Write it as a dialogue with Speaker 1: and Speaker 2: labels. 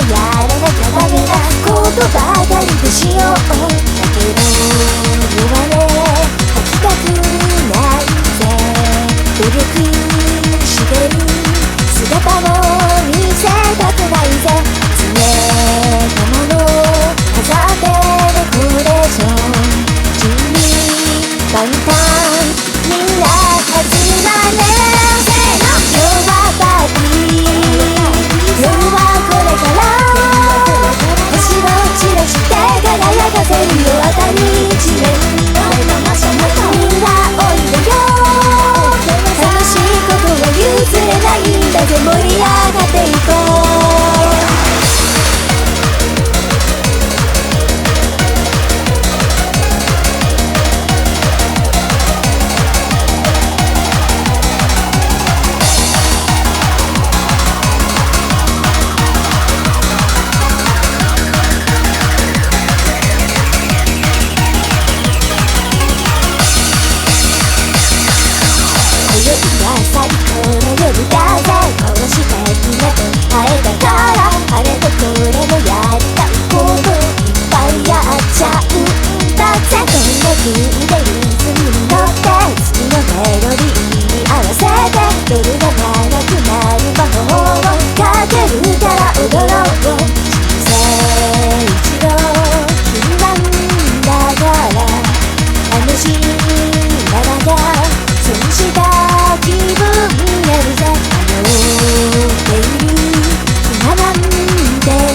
Speaker 1: やらなきゃダメなことばかりでしよう。だけど弱音吐きたくないぜ。努力してる姿も見せたくないぜ。詰めたもの飾ってデコレーション準備万端みんな始まれ。今日はパーティー、夜はこれから星を散らして輝かせるよ。明るい一面みんなおいでよ。楽しいことは譲れないんだぜ。盛り上がっていこう。最高の夜だぜ。こうしてみんなと会えたから、あれとこれもやりたいこといっぱいやっちゃうんだぜ。こんな風でリズムに乗って好きなメロディーに合わせて夜が長くなる魔法をかけるから踊ろう。人生一度きりなんだから楽しみながらそうした気分やるぜ。思っている暇なんて